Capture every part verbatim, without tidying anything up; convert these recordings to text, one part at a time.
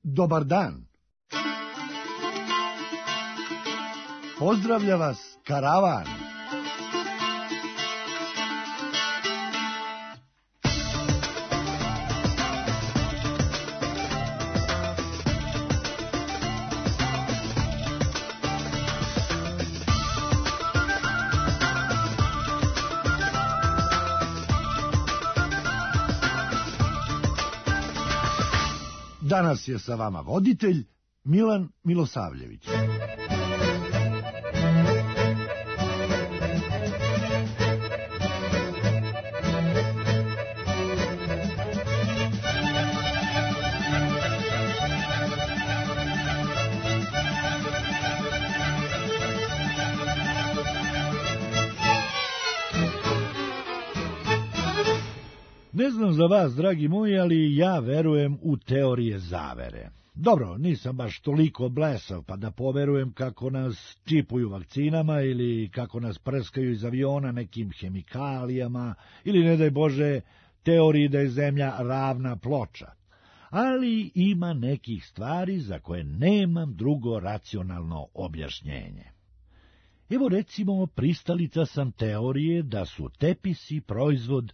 Dobar dan. Pozdravlja vas karavan. Danas je sa vama voditelj Milan Milosavljević. Ne znam za vas, dragi moji, ali ja verujem u teorije zavere. Dobro, nisam baš toliko blesav pa da poverujem kako nas čipuju vakcinama ili kako nas prskaju iz aviona nekim hemikalijama ili, ne daj Bože, teoriji da je zemlja ravna ploča. Ali ima nekih stvari za koje nemam drugo racionalno objašnjenje. Evo recimo, pristalica sam teorije da su tepisi proizvod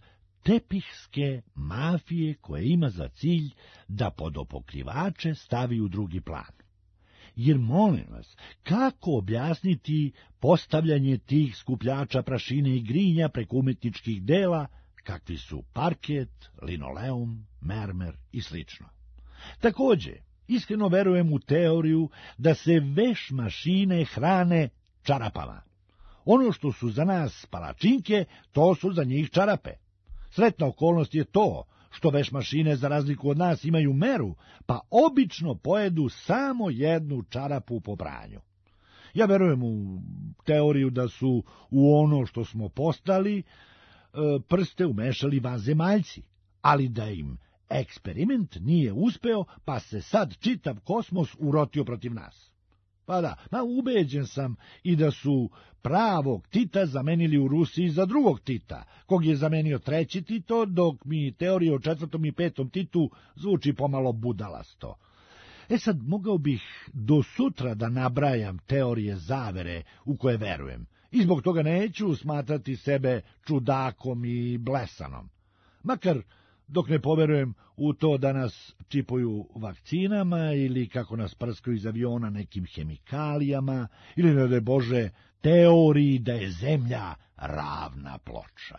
tepihske mafije koja ima za cilj da podopokrivače stavi u drugi plan. Jer, molim vas, kako objasniti postavljanje tih skupljača prašine i grinja preko umetničkih dela, kakvi su parket, linoleum, mermer i slično? Takođe, iskreno verujem u teoriju da se veš mašine hrane čarapama. Ono što su za nas palačinke, to su za njih čarape. Sretna okolnost je to što veš mašine, za razliku od nas, imaju meru, pa obično pojedu samo jednu čarapu po pranju. Ja verujem u teoriju da su u ono što smo postali prste umešali vanzemaljci, ali da im eksperiment nije uspeo, pa se sad čitav kosmos urotio protiv nas. Pa da, ma ubeđen sam i da su pravog Tita zamenili u Rusiji za drugog Tita, kog je zamenio treći Tito, dok mi teorija o četvrtom i petom Titu zvuči pomalo budalasto. E sad, mogao bih do sutra da nabrajam teorije zavere u koje verujem, i zbog toga neću smatrati sebe čudakom i blesanom. Makar dok ne poverujem u to da nas čipuju vakcinama ili kako nas prskaju iz aviona nekim hemikalijama ili, ne daj Bože, teoriji da je zemlja ravna ploča.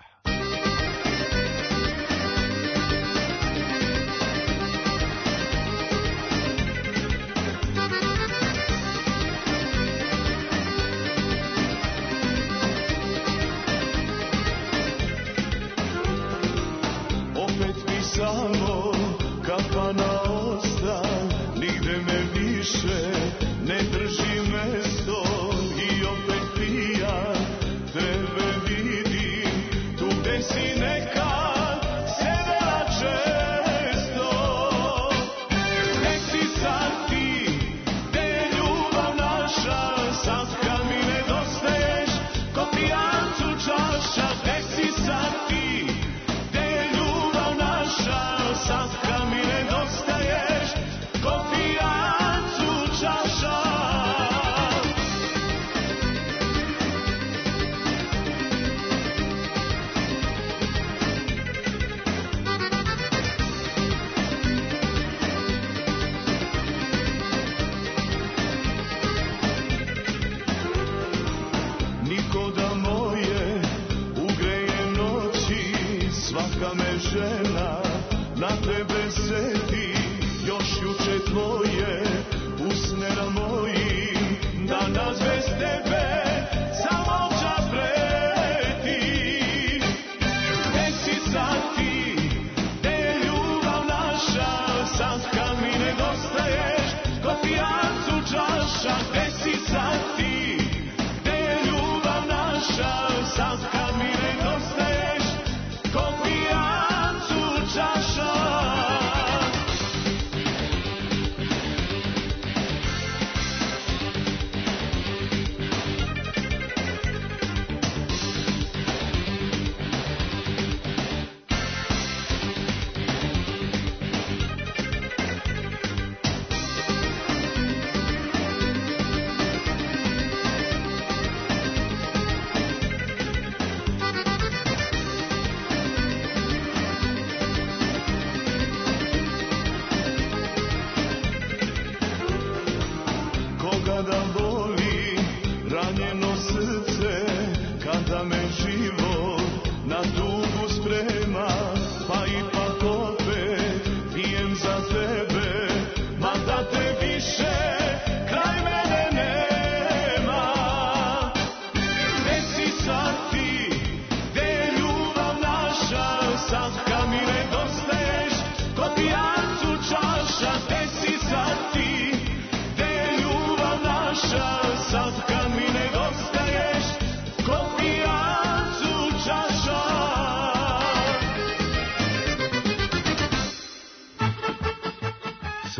Samo kafana osta, nigde me više ne drži mesto i opet pijan tebe vidim tu gde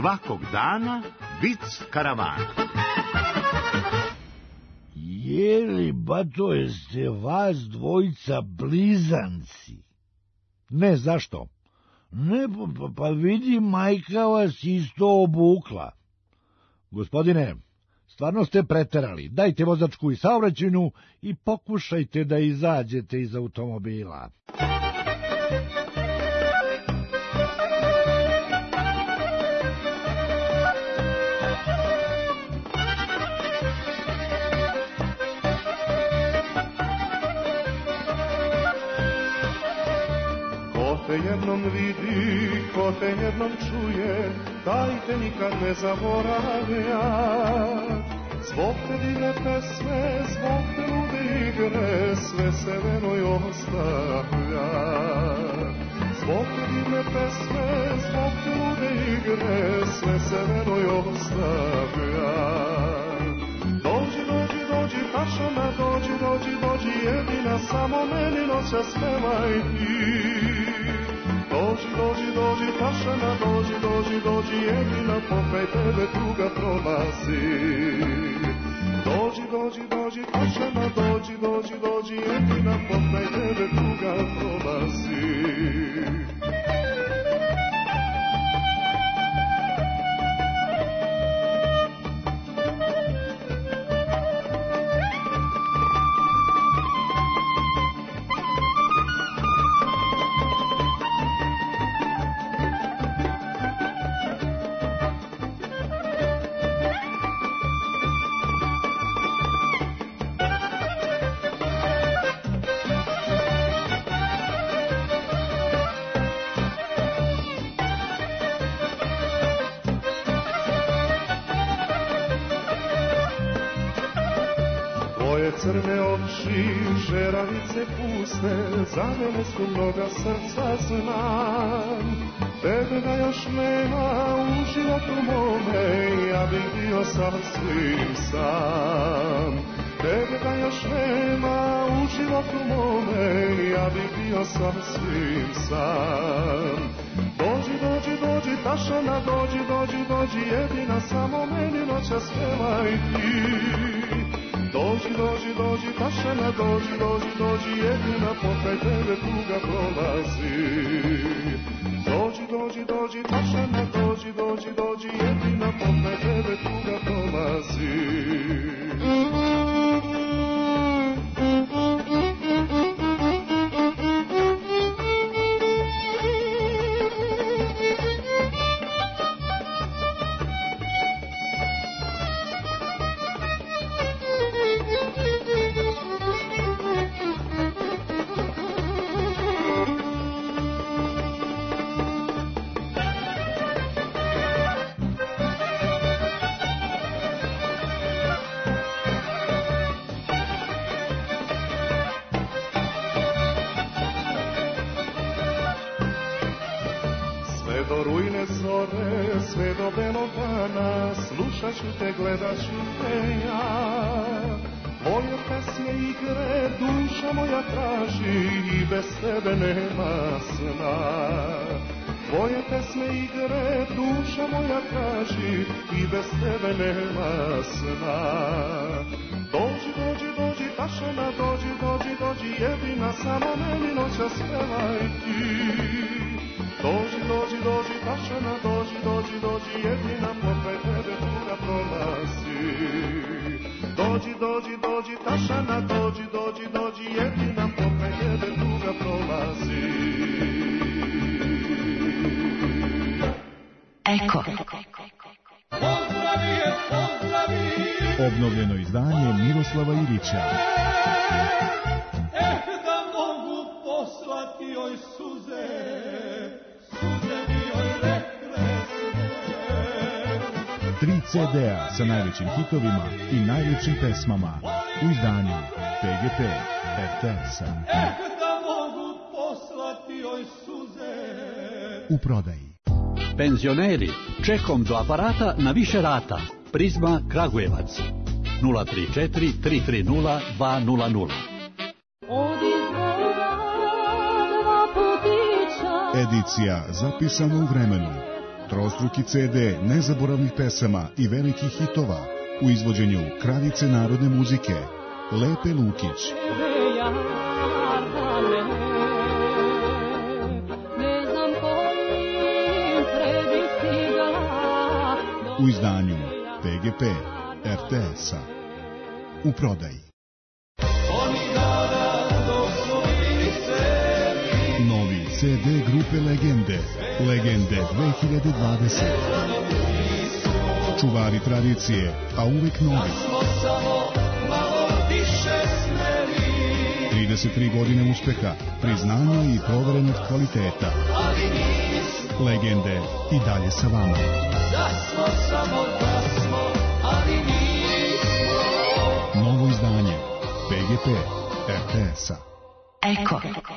svakog dana vic karavana. Jeli, bato, jeste vas dvojica blizanci? Ne, zašto? Ne, pa, pa vidi, majka vas isto obukla. Gospodine, stvarno ste preterali. Dajte vozačku i saobraćajnu i pokušajte da izađete iz automobila. Ko te jednom vidi, ko te jednom čuje, dajte nikad ne zaboravlja. Zbog te divne pesme, zbog te lude igre, sve se veroj ostavlja. Zbog te divne pesme, zbog te lude igre, sve se veroj ostavlja. Dođi, dođi, dođi, pašana, dođi, dođi, dođi, jedina samo meni noća spevaj ti. Dođi, dođi, dođi, pašana, dođi, dođi, dođi, jedina pokraj tebe tuga prolazi. Dođi, dođi, dođi, pašana, dođi, dođi, dođi, jedina pokraj tebe tuga prolazi. Crne oči, žeravice puste, za mene su mnoga srca znam. Tebe da još nema u životu mome, ja bih bio sasvim sam. Tebe da još nema u životu mome, ja bih bio sasvim sam. Dođi, dođi, dođi, tašana, dođi, dođi, dođi, jedina samo meni noća spevaj ti. Dođi, dođi, dođi, pašana, dođi, dođi, dođi, jedina pokraj tebe tuga prolazi. Dođi, dođi, dođi, pašana, dođi, dođi, dođi, jedina pokraj tebe tuga prolazi. Do rujne zore, sve do belog dana, slušat ću te, gledat ću te ja. Moje pesme igre, duša moja traži i bez tebe nema sna. Tvoje pesme igre, duša moja traži i bez tebe nema sna. Dođi, dođi, dođi, pašana, dođi, dođi, dođi, jedina samo meni noća spevaj ti. Dođi, dođi, dođi, pašana, dođi, dođi, dođi, jedina pokraj tebe tuga prolazi. Dođi, dođi, dođi, tašana, dođi, dođi, dođi, jedina pokraj tebe tuga prolazi. Eko. Pozdravi je, pozdravi. Obnovljeno izdanje Miroslava Ilića. Eh, da mogu poslati joj suze, suze mi joj rekle sve. Tri ce de a sa najvećim hitovima i najljepšim pesmama u izdanju pe ge pe er te es-a. Eh, da mogu poslati joj suze. U prodaji. Penzioneri, čekom do aparata na više rata. Prizma Kragujevac. nula tri četiri tri tri nula dva nula nula. Edicija zapisana u vremenu. trostruki ce de nezaboravnih pesama i velikih hitova u izvođenju kraljice narodne muzike, Lepe Lukić. U izdanju P G P R T S-a. U prodaji. Novi ce de grupe Legende. Legende dve hiljade dvadeset. Čuvari tradicije, a uvek novi. trideset tri godine uspeha, priznanja i proverenog kvaliteta. Legende i dalje sa vama. Novo izdanje P G P R T S-a. Eko.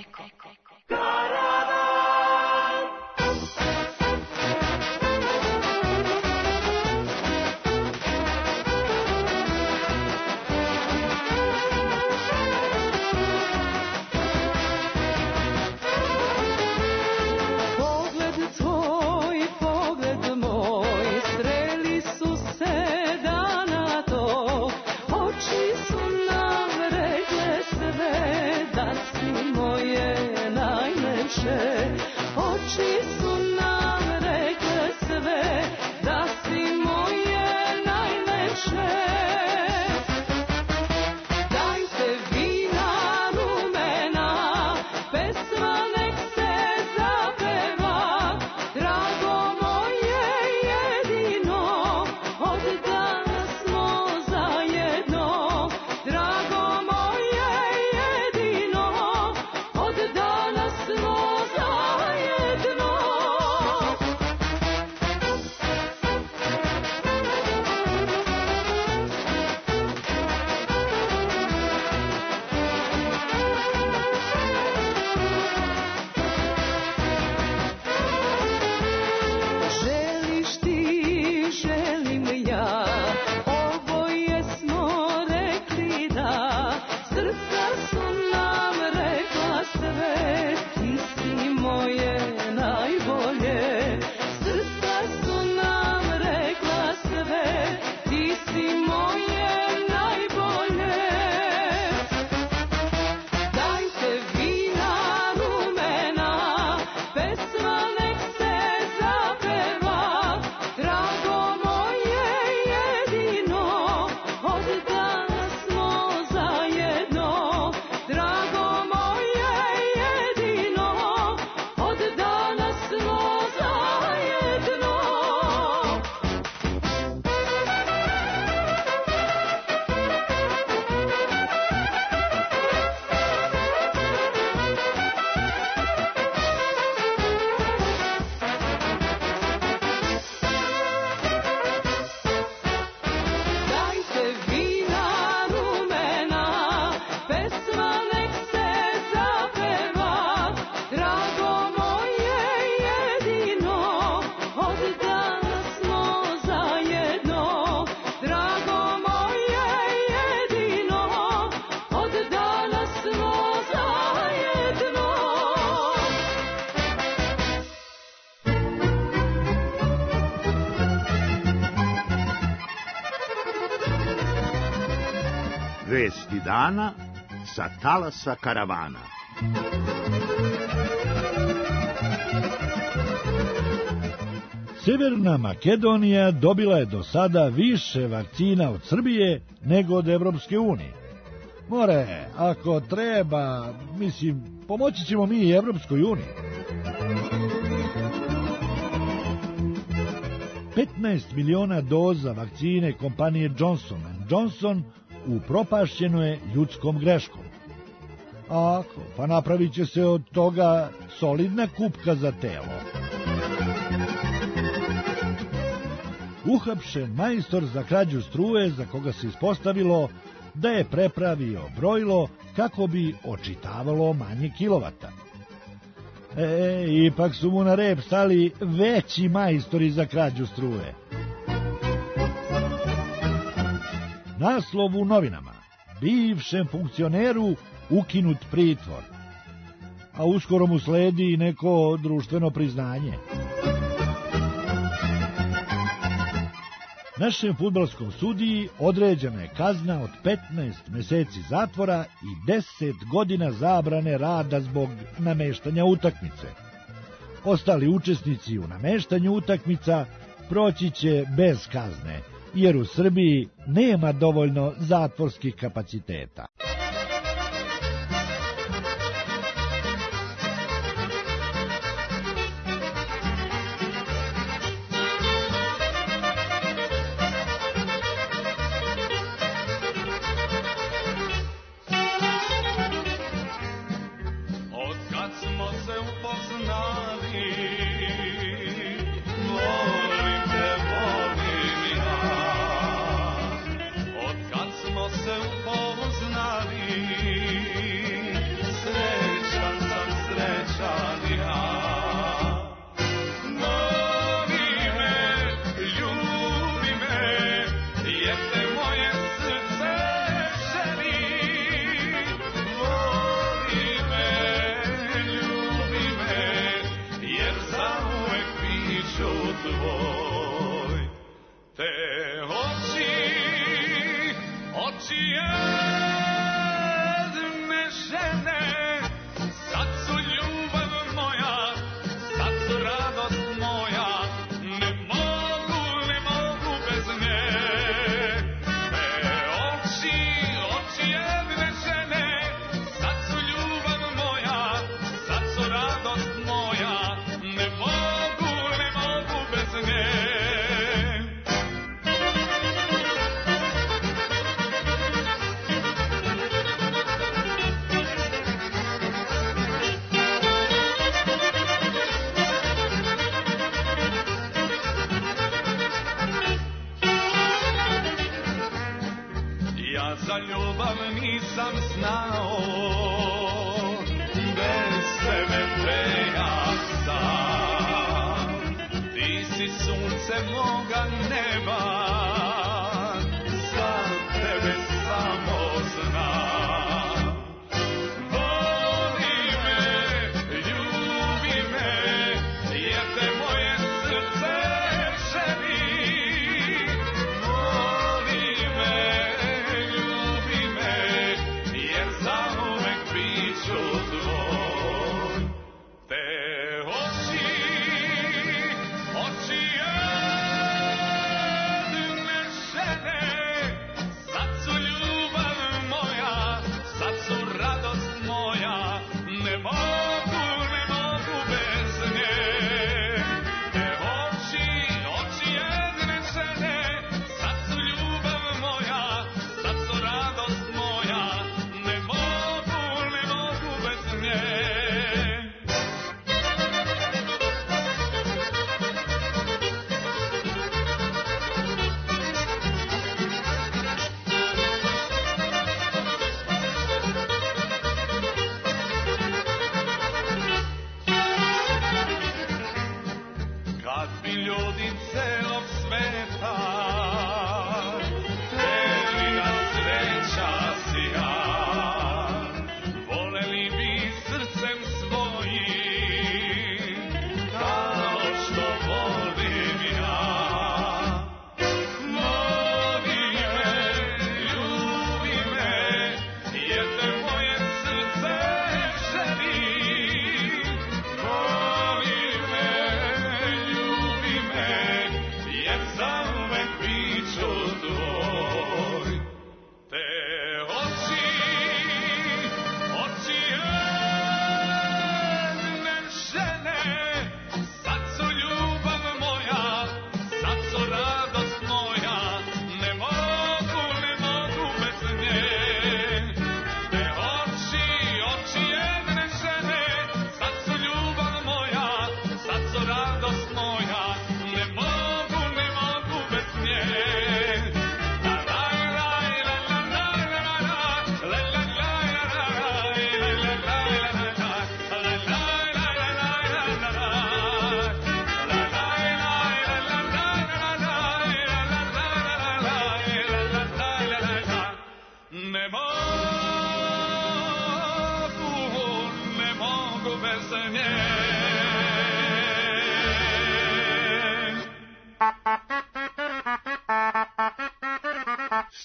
Vesti dana sa talasa karavana. Severna Makedonija dobila je do sada više vakcina od Srbije nego od Evropske unije. More, ako treba, mislim, pomoći ćemo mi i Evropskoj uniji. petnaest miliona doza vakcine kompanije Johnson and Johnson upropašćeno je ljudskom greškom. Ako, pa napravit će se od toga solidna kupka za telo. Uhapšen majstor za krađu struje, za koga se ispostavilo da je prepravio brojilo kako bi očitavalo manje kilovata. E, ipak su mu na rep stali veći majstori za krađu struje. Naslov u novinama: bivšem funkcioneru ukinut pritvor, a uskoro mu sledi i neko društveno priznanje. Našem fudbalskom sudiji određena je kazna od petnaest meseci zatvora i deset godina zabrane rada zbog nameštanja utakmice. Ostali učesnici u nameštanju utakmica proći će bez kazne, jer u Srbiji nema dovoljno zatvorskih kapaciteta.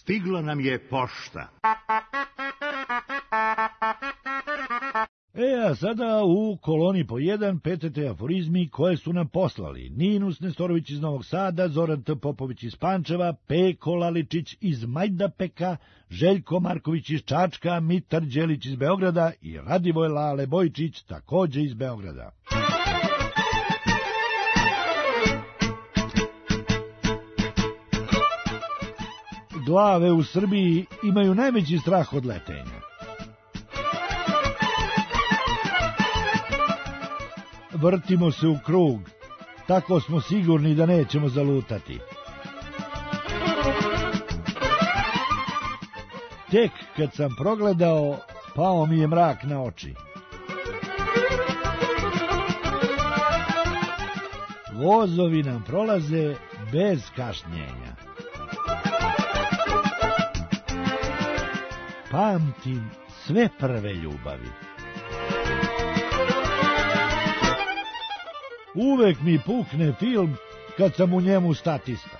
Stigla nam je pošta. E, a sada u koloni po jedan P T T aforizmi koje su nam poslali Ninus Nestorović iz Novog Sada, Zoran T. Popović iz Pančeva, Peko Laličić iz Majdapeka, Željko Marković iz Čačka, Mitar Đelić iz Beograda i Radivoj Lale Bojčić takođe iz Beograda. Glave u Srbiji imaju najveći strah od letenja. Vrtimo se u krug, tako smo sigurni da nećemo zalutati. Tek kad sam progledao, pao mi je mrak na oči. Vozovi nam prolaze bez kašnjenja. Pamtim sve prve ljubavi. Uvek mi pukne film kad sam u njemu statista.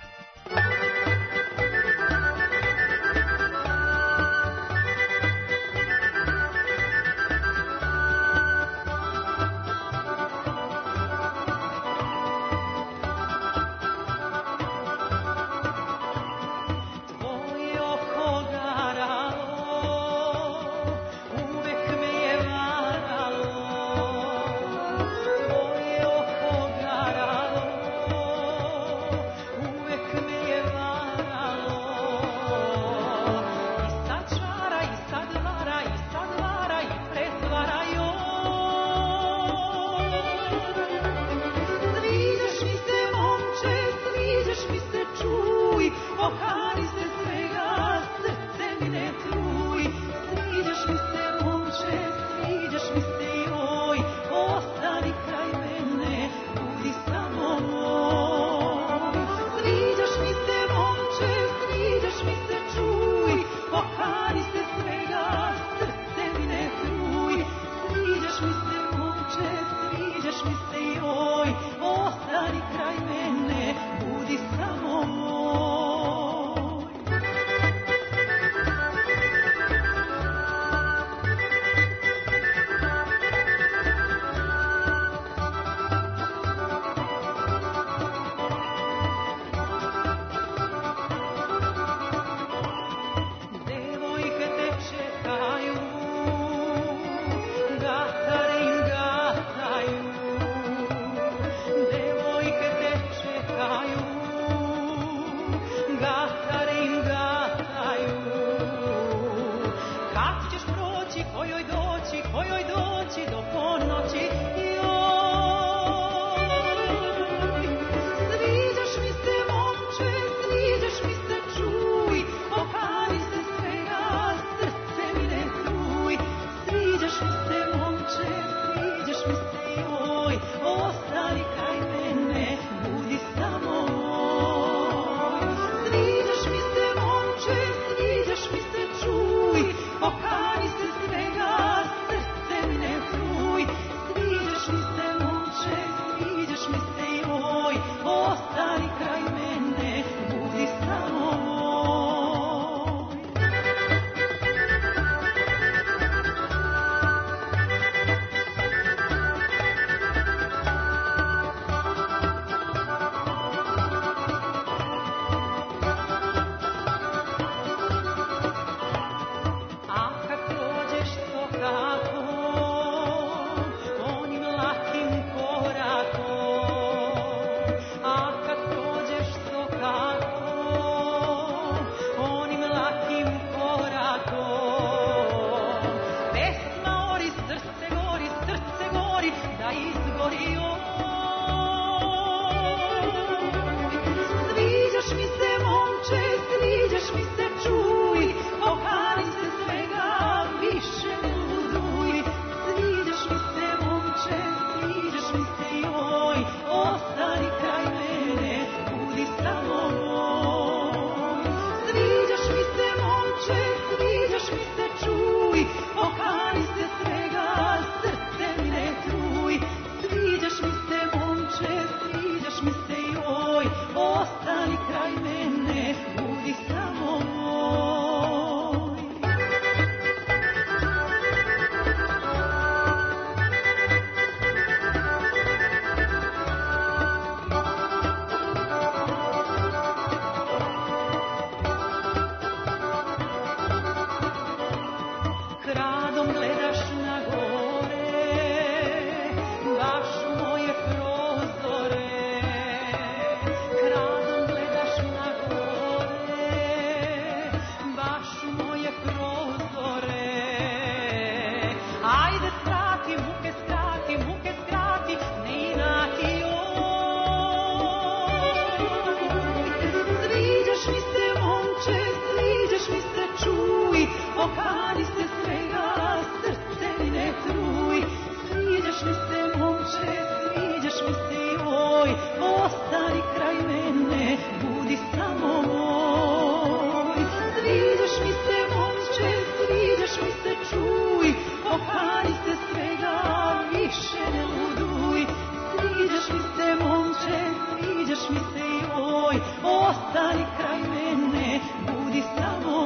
ostani kraj mene, budi samo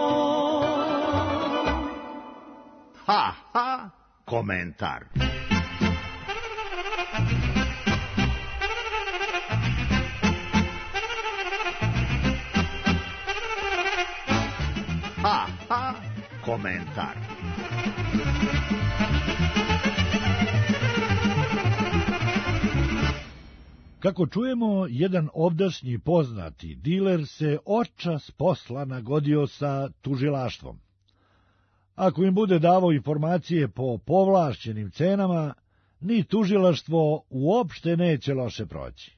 moj. Ha, ha, komentar. Ha, ha, komentar. Kako čujemo, jedan ovdašnji poznati diler se očas posla nagodio sa tužilaštvom. Ako im bude davao informacije po povlašćenim cenama, ni tužilaštvo uopšte neće loše proći.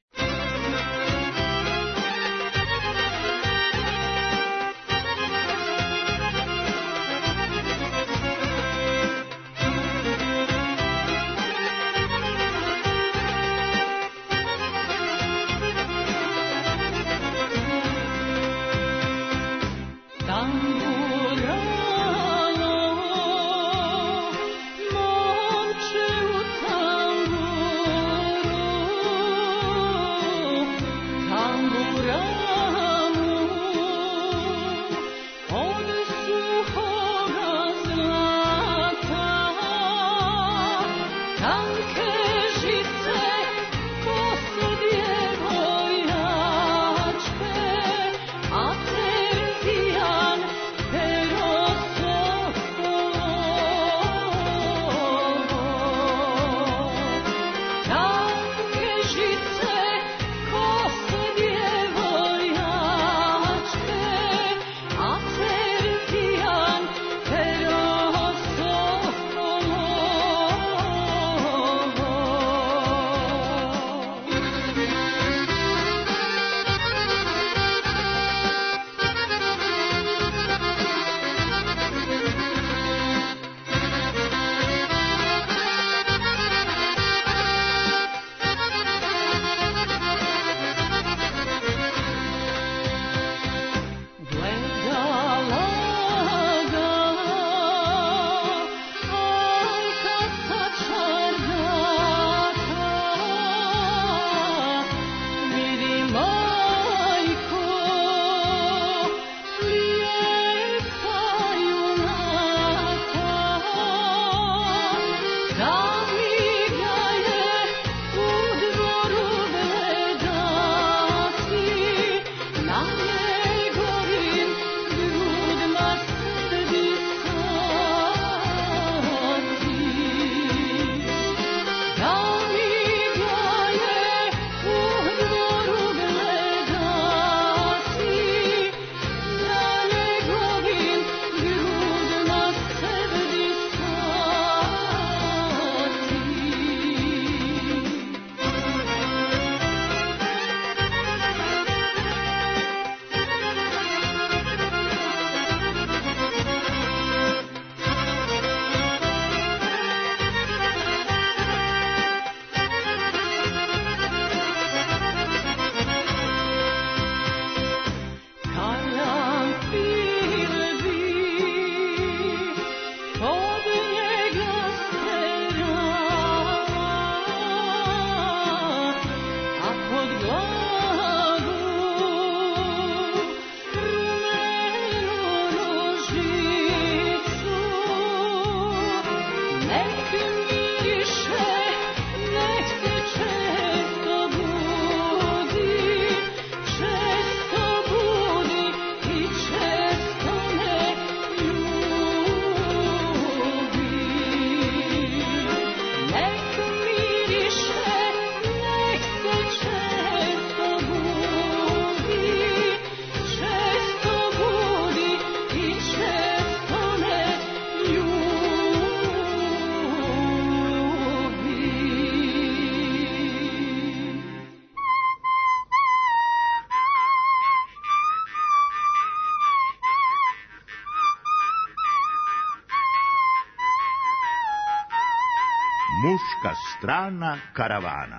Muška strana karavana.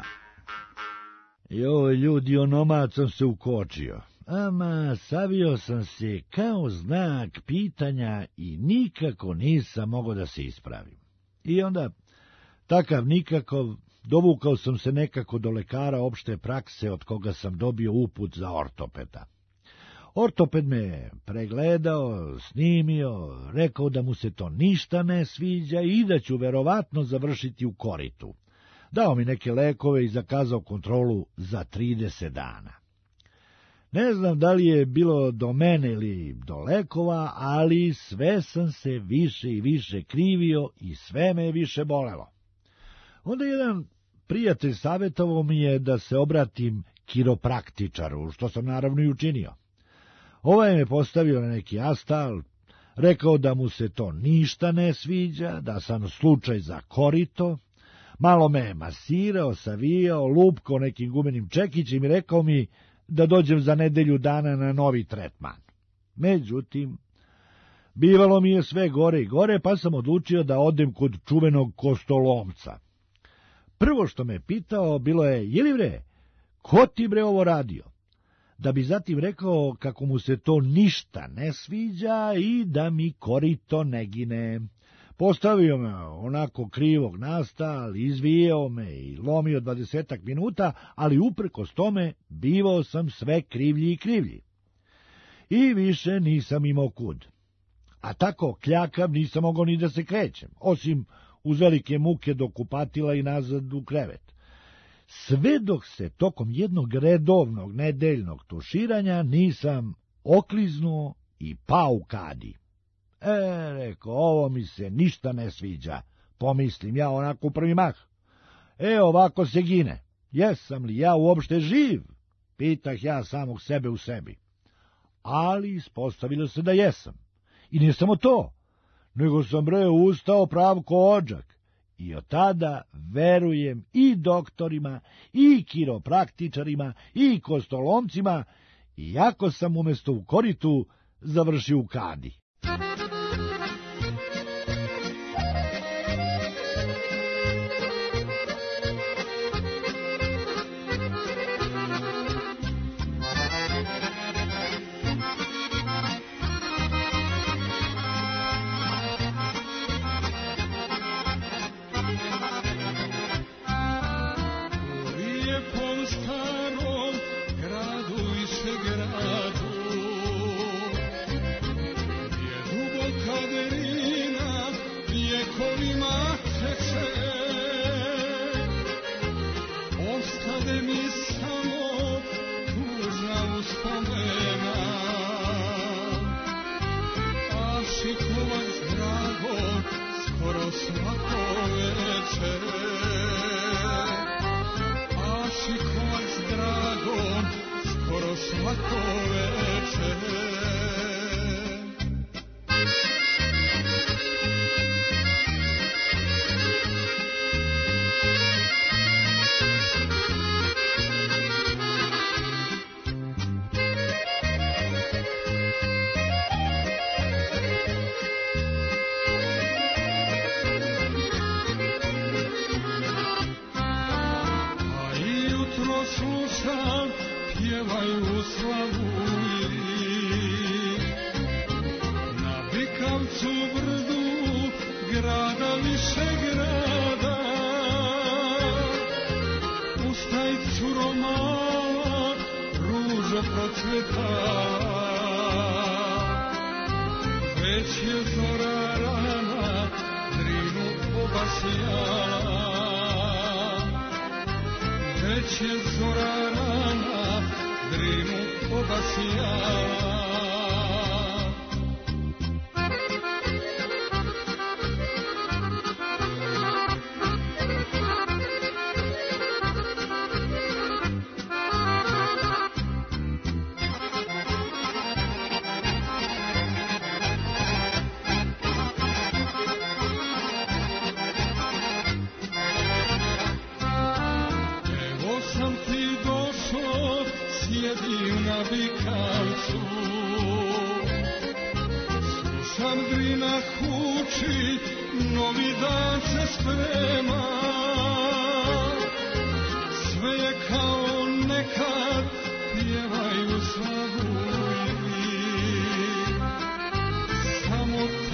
Joj, ljudi, onomad sam se ukočio. Ama, savio sam se kao znak pitanja i nikako nisam mogao da se ispravim. I onda, takav nikakov, dovukao sam se nekako do lekara opšte prakse od koga sam dobio uput za ortopeda. Ortoped me pregledao, snimio, rekao da mu se to ništa ne sviđa i da ću verovatno završiti u koritu. Dao mi neke lekove i zakazao kontrolu za trideset dana. Ne znam da li je bilo do mene ili do lekova, ali sve sam se više i više krivio i sve me je više bolelo. Onda jedan prijatelj savjetovao mi je da se obratim kiropraktičaru, što sam naravno i učinio. Ovaj me postavio na neki astal, rekao da mu se to ništa ne sviđa, da sam slučaj za korito, malo me je masirao, savijao, lupkao nekim gumenim čekićem i rekao mi da dođem za nedelju dana na novi tretman. Međutim, bivalo mi je sve gore i gore, pa sam odlučio da odem kod čuvenog kostolomca. Prvo što me pitao bilo je, je li bre, ko ti bre ovo radio? Da bi zatim rekao kako mu se to ništa ne sviđa i da mi korito ne gine. Postavio me onako krivog nasta, ali izvijao me i lomio dvadesetak minuta, ali uprkos tome bivao sam sve krivlji i krivlji. I više nisam imao kud. A tako kljakav nisam mogao ni da se krećem, osim uz velike muke do kupatila i nazad u krevet. Sve dok se tokom jednog redovnog nedeljnog tuširanja nisam okliznuo i pao u kadi. E, reko, ovo mi se ništa ne sviđa, pomislim ja onako u prvi mah. E, ovako se gine. Jesam li ja uopšte živ? Pitah ja samog sebe u sebi. Ali ispostavilo se da jesam. I nije samo to, nego sam bre ustao prav ko odžak. I od tada verujem i doktorima, i kiropraktičarima, i kostolomcima, iako sam umjesto u koritu završio u kadi.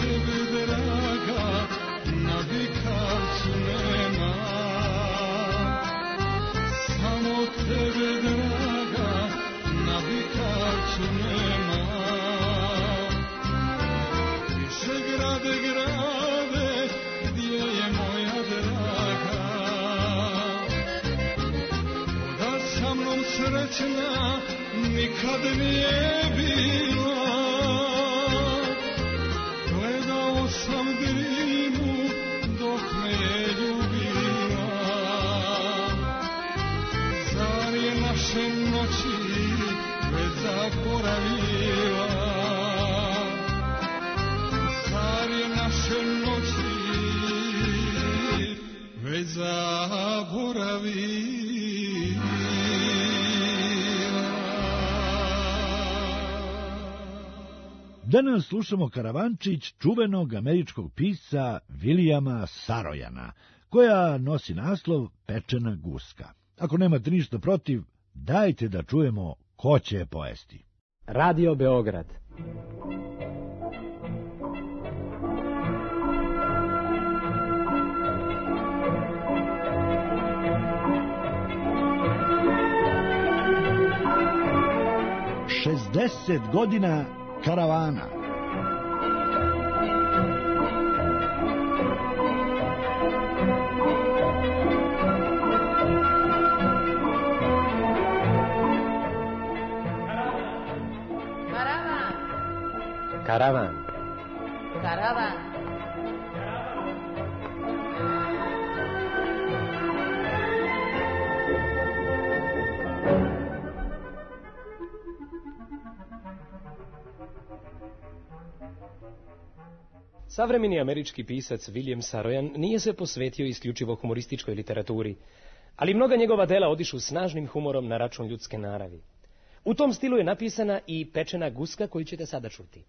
Nema srećna nikad nije bila. Gledao sam Drinu dok me je ljubila. Zar je naše noći već zaboravila? Zar je naše noći već zaboravila? Danas slušamo Karavančić čuvenog američkog pisca Vilijama Sarojana, koja nosi naslov Pečena guska. Ako nemate ništa protiv, dajte da čujemo ko će je pojesti. Radio Beograd. šezdeset godina karavana. Karavan. Karavan. Savremeni američki pisac William Saroyan nije se posvetio isključivo humorističkoj literaturi, ali mnoga njegova dela odišu snažnim humorom na račun ljudske naravi. U tom stilu je napisana i Pečena guska koju ćete sada čuti.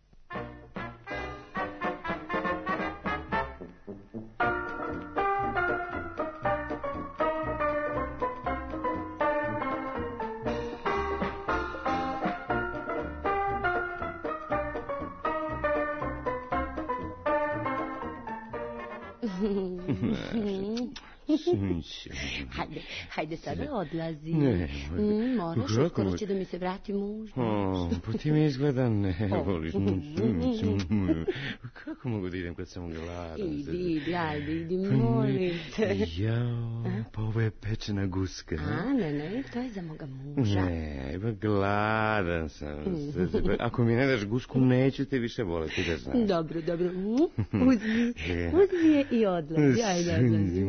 Hajde, hajde sada odlazi. Ne, mm, moraš, uskoro će da mi se vrati muž. O, pa ti mi izgleda ne voliš. Kako mogu da idem kad sam gladan? Idi, idi, ajde, idi, molim te. Jao, pa ovo je pečena guska. A, ne, ne, to je za moga muža. Ne, ba gladan sam. Ako mi ne daš gusku, neću te više voleti, da znaš. Dobro, dobro. Uzmi, uzmi je i odlazi. Ajde, odlazi.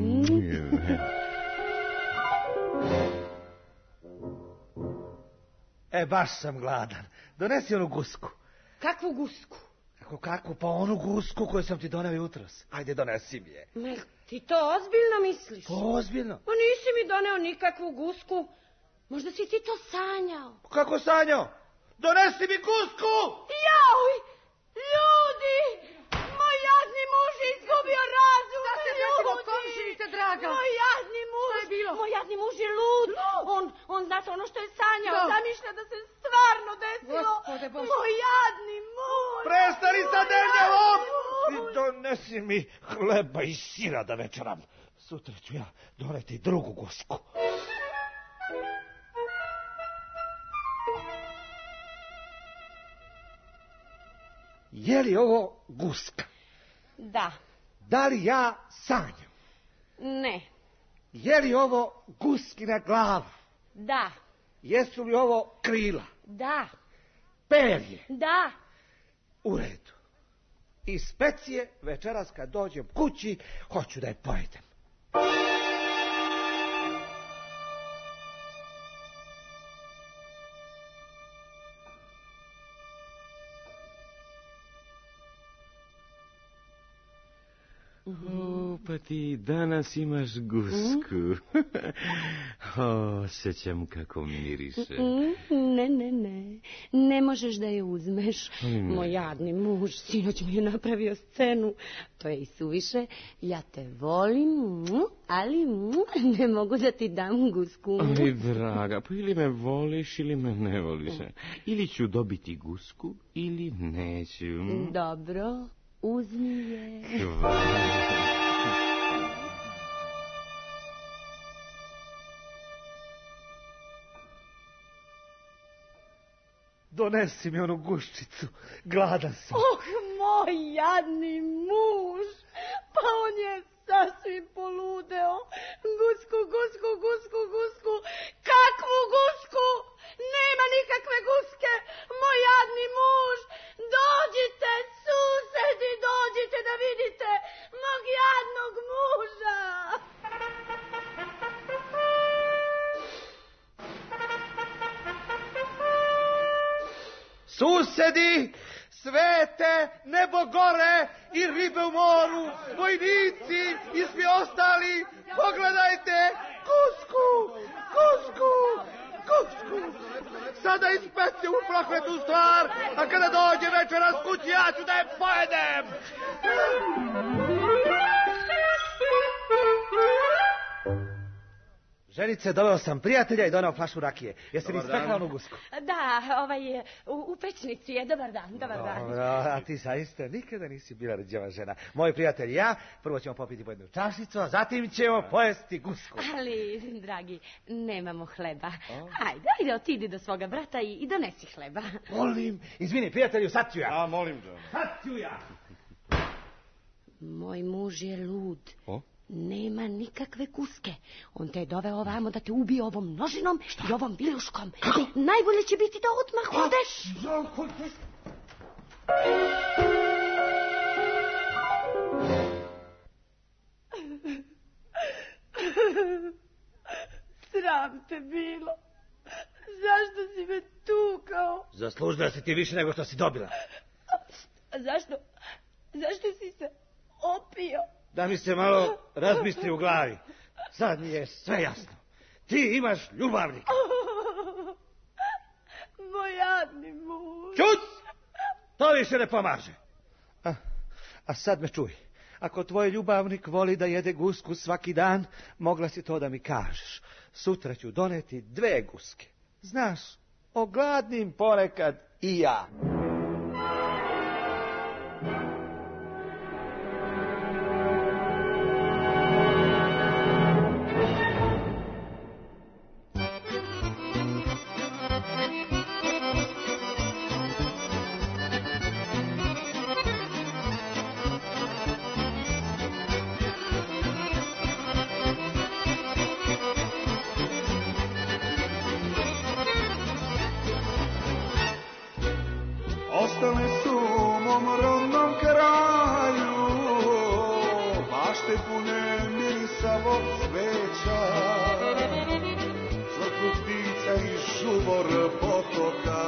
E, baš sam gladan. Donesi onu gusku. Kakvu gusku? Kako, kakvu? Pa onu gusku koju sam ti doneo jutros. Ajde, donesi mi je. Ma, ti to ozbiljno misliš? Pa ozbiljno? Pa nisi mi doneo nikakvu gusku. Možda si ti to sanjao. Kako sanjao? Donesi mi gusku! Jauj! Ljudi! Moj jadni muž je izgubio razum! Šta se desilo, komšinice draga? Moj jadni muž! Šta je bilo? Moj jadni muž je lud! On, on znate ono što je sanjao, Da. zamišlja da se stvarno desilo! Gospode Bože. Moj jadni muž! Prestani sa devljavom! I Muž! donesi mi hleba i sira da večeram. Sutra ću ja doneti drugu gusku. Je li ovo guska? Da. Da li ja sanjam? Ne. Je li ovo guskina glava? Da. Jesu li ovo krila? Da. Perje? Da. U redu. I specije večeras kad dođem kući, hoću da je pojedem. O, pa ti danas imaš gusku. O, osjećam kako miriše. Ne, ne, ne. Ne možeš da je uzmeš. Ne. Moj jadni muž sinoć mi je napravio scenu. To je i suviše. Ja te volim, ali ne mogu da ti dam gusku. Aj, draga, pa ili me voliš ili me ne voliš. Ili ću dobiti gusku ili neću. Dobro, uzmi je. Hvala. Donesi mi onu guščicu, gladan sam. Oh, moj jadni muž, pa on je sasvim poludeo. Gusku, gusku, gusku, gusku, kakvu gusku? nema nikakve guske, moj jadni muž. Dođite, susedi, dođite da vidite mog jadnog muža. Susedi, svete, nebo gore i ribe u moru, vojnici i svi ostali, pogledajte, gusku, gusku, gusku. Sada ispeci u prokletu stvar, a kada dođe večeras kući, ja ću da je pojedem. Ženice, doveo sam prijatelja i doneo flašu rakije. Jesi li ispekla onu gusku? Da, ovaj je u, u pečnici je. Dobar dan, dobar dan. Dobro, a ti zaista nikada nisi bila rđava žena. Moj prijatelj i ja, prvo ćemo popiti po jednu čašicu, a zatim ćemo pojesti gusku. Ali, dragi, nemamo hleba. Ajde, ajde, otidi do svoga brata i, i donesi hleba. Molim, izvini, prijatelju, sad ću ja. A, molim, John. Sad ću ja. Moj muž je lud. O? Nema nikakve guske. On te je doveo ovamo da te ubije ovom nožinom i ovom viljuškom. Kako? Najbolje će biti da odmah odeš. Sram te bilo. Zašto si me tukao? Zaslužila si ti više nego što si dobila. A zašto? Zašto si se opio? Da mi se malo razbistri u glavi. Sad mi je sve jasno. Ti imaš ljubavnika. Oh, moj jadni muž. Ćut! To više ne pomaže. A, a sad me čuj. Ako tvoj ljubavnik voli da jede gusku svaki dan, mogla si to da mi kažeš. Sutra ću doneti dve guske. Znaš, ogladnim ponekad i ja. Ostale su u mom rodnom kraju, bašte pune mirisavog cveća, crkvu ptica i žubor potoka,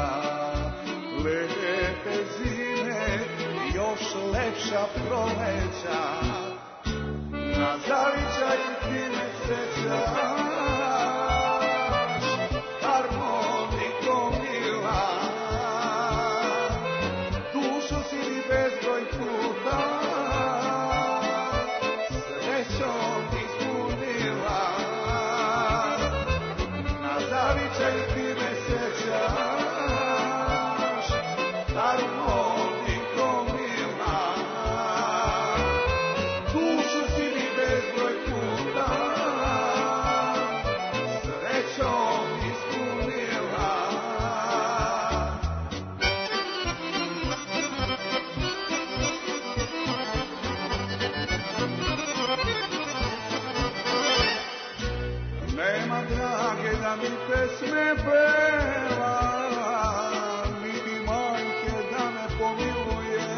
lepe zime i još lepša proleća, na zavičaj ti me sećaš, harmoniko mila. Bezbroj puta srećom ispunila, na zavičaj ti me sećaš, harmoniko mila. Dušu si mi bezbroj puta srećom ispunila. Nema drage da mi pesme peva, niti majke da me pomiluje.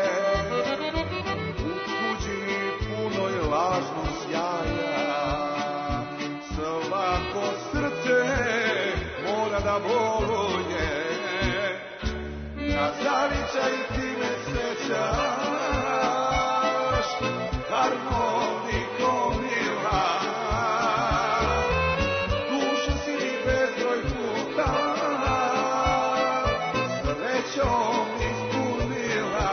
U tuđini punoj lažnog sjaja, svako srce mora da boluje. Na zavičaj ti me sećaš, harmoniko mila. Srećom ispunila,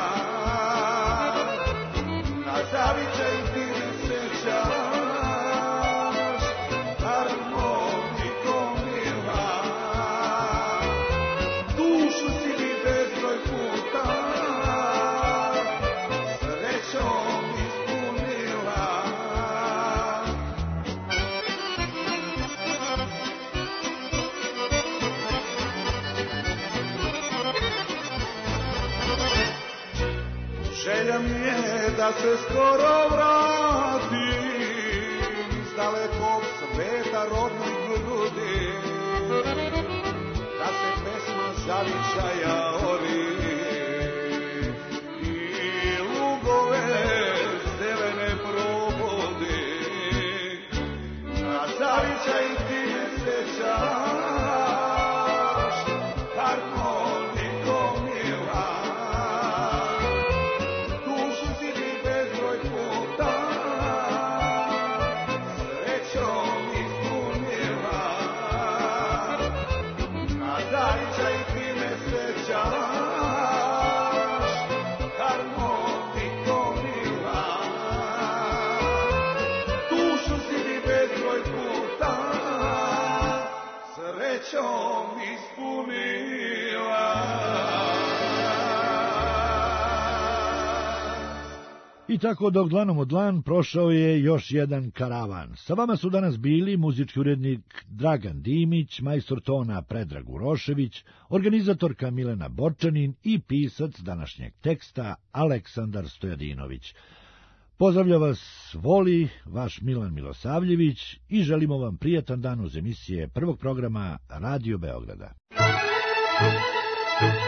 na zavičaj ti me sećaš, harmoniko mila. Dušu si mi bezbroj puta srećom ispunila. Želja mi je da se skoro vratim iz dalekog sveta rodnih grudi. zavičaja ori i lugove zelene probode. Na zavičaj ti me sećaš, harmoniko mila, dušu si mi bezbroj puta srećom ispunila. Na zavičaj ti me sećaš, harmoniko mila, dušu si mi bezbroj puta srećom ispunila. I tako dok dlanom od dlan prošao je još jedan karavan. Sa vama su danas bili muzički urednik Dragan Dimić, majstor tona Predrag Urošević, organizatorka Milena Borčanin i pisac današnjeg teksta Aleksandar Stojadinović. Pozdravlja vas, voli vaš Milan Milosavljević i želimo vam prijatan dan uz emisije prvog programa Radio Beograda.